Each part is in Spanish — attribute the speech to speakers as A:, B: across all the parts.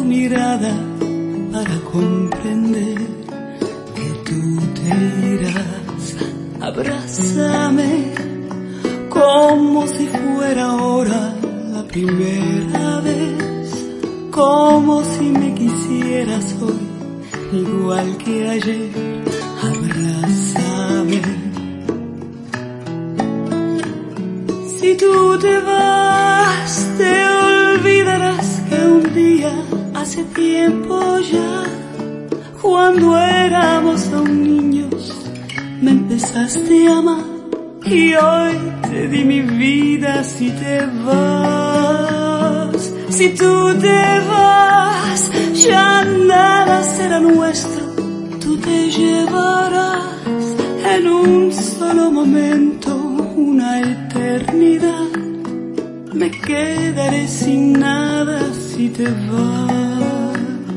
A: tu mirada para comprender que tú te irás. Abrázame como si fuera ahora la primera vez, como si me quisieras hoy, igual que ayer. Abrázame. Si tú te vas, te olvidarás que un día, hace tiempo ya, cuando éramos aún niños, me empezaste a amar. Y hoy te di mi vida si te vas. Si tú te vas, ya nada será nuestro. Tú te llevarás en un solo momento una eternidad. Me quedaré sin nada si te vas.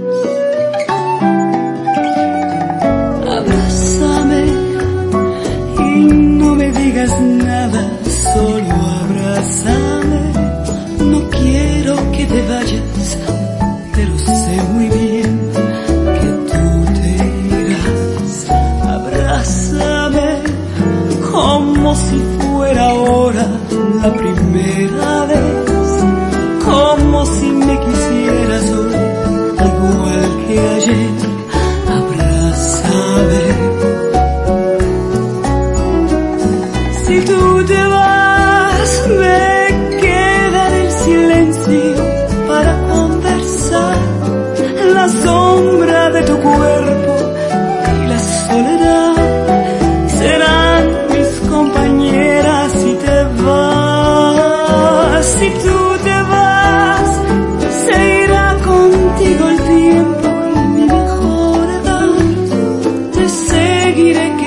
A: Abrázame y no me digas nada, solo abrázame. No quiero que te vayas, pero sé muy bien que tú te irás. Abrázame como si fuera ahora la primera vez, como si me quisieras hoy, igual que ayer. Abrázame. Si tú te vas, me queda el silencio para conversar, la sombra de tu cuerpo y la soledad serán mis compañeras si te vas. Si tú te vas, se irá contigo el tiempo y mi mejor edad. Te seguiré